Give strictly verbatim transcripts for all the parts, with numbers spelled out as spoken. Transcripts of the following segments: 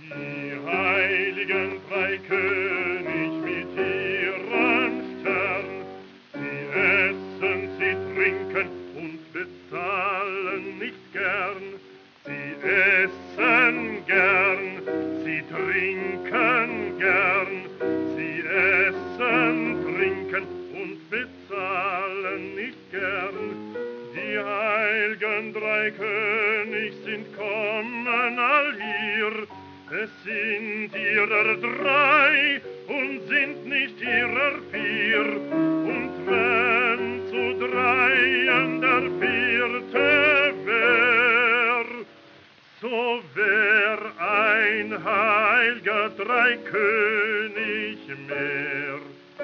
Die heiligen drei König mit ihrem Stern, sie essen, sie trinken und bezahlen nicht gern. Sie essen gern, sie trinken gern, sie essen, trinken und bezahlen nicht gern. Die heiligen drei König sind kommen all hier, es sind ihrer drei und sind nicht ihrer vier. Und wenn zu dreien der vierte wär, so wär ein heiliger drei König mehr.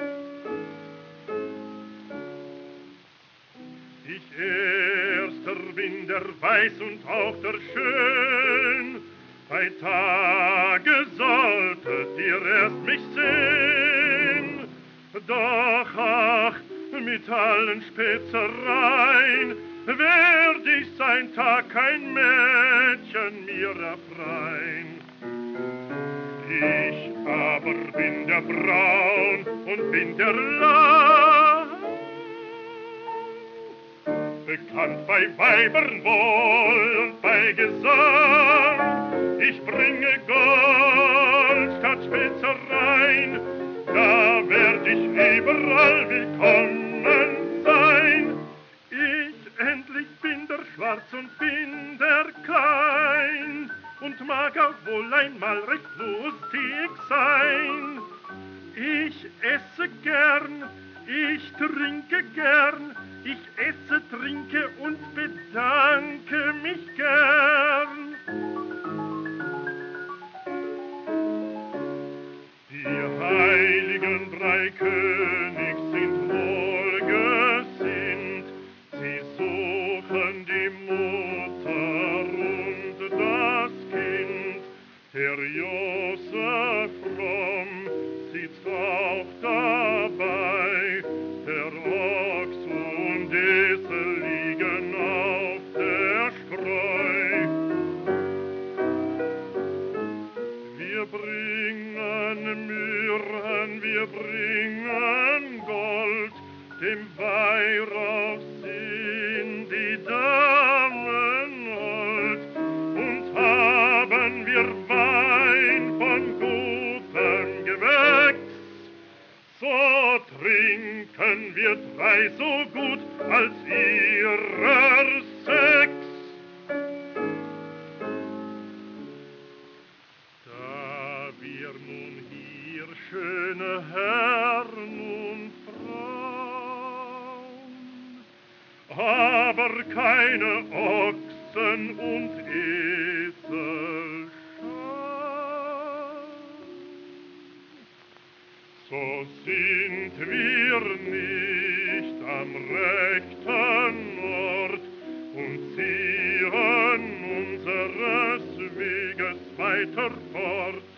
Ich erster bin der Weiß und auch der Schön, bei Tage solltet ihr erst mich sehen. Doch ach, mit allen Spätzereien werd ich sein Tag kein Mädchen mir erfrein. Ich aber bin der Braun und bin der Lang, bekannt bei Weibern wohl und bei Gesang. Ich bringe Gold statt Spezereien, da werd ich überall willkommen sein. Ich endlich bin der Schwarz und bin der Kein und mag auch wohl einmal recht lustig sein. Ich esse gern, ich trinke gern, ich esse, trinke und bedanke mich gern. Die heiligen drei König sind wohlgesinnt, sie suchen die Mutter und das Kind. Der Josef fromm sitzt auch dabei, der Ochs und Esel liegen auf der Streu. Wir bringen Myrrhen, wir bringen Gold, dem Weihrauch sind die Damen hold. Und haben wir Wein von gutem Gewächs, so trinken wir drei so gut als ihrer sechs. Da wir nun hier schöne Herren und Frauen, aber keine Ochsen und Esel schauen, so sind wir nicht am rechten Ort und ziehen unseres Weges weiter fort.